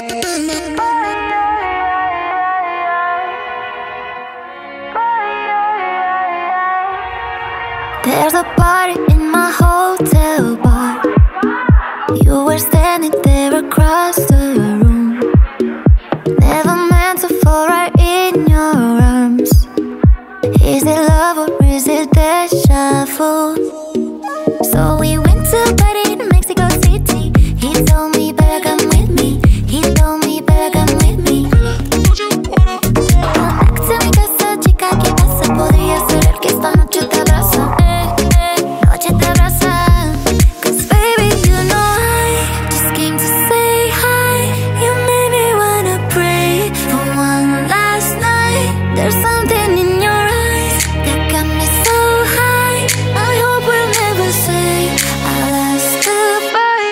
There's a party in my hotel bar. You were standing there across the room. Never meant to fall right in your arms. Is it love or is it deja vu? So we went to a party in Mexico City. He told me, better come with me. He told me, better come with me. Come back to mi casa, chica, ¿qué pasa? Podría ser que esta noche te abrazo. Noche te abraza. 'Cause baby, you know I just came to say hi. You made me wanna pray for one last night. There's something in your eyes that got me so high. I hope we'll never say our last goodbye.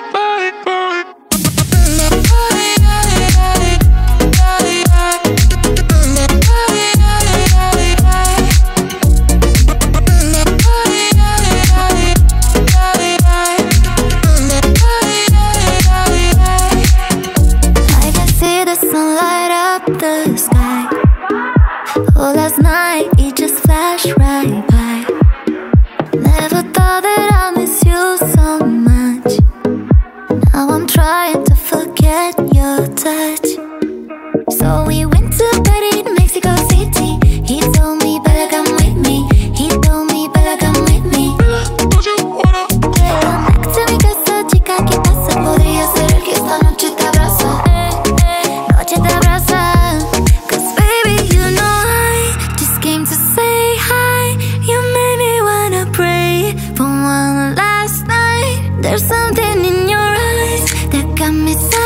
I can see the sun light up the sky. Oh, last night it just flashed right by. Never thought that I'd miss you so much. Now I'm trying to forget your touch. So we went to a party in Mexico City. He told me, better come with me. He told me, better come with me. Come back to mi casa, chica, ¿qué pasa? Podría ser que esta noche te abrazo. Noche te abraza. 'Cause baby, you know I just came to say hi. You made me wanna pray for one last night. There's something in your eyes that got me so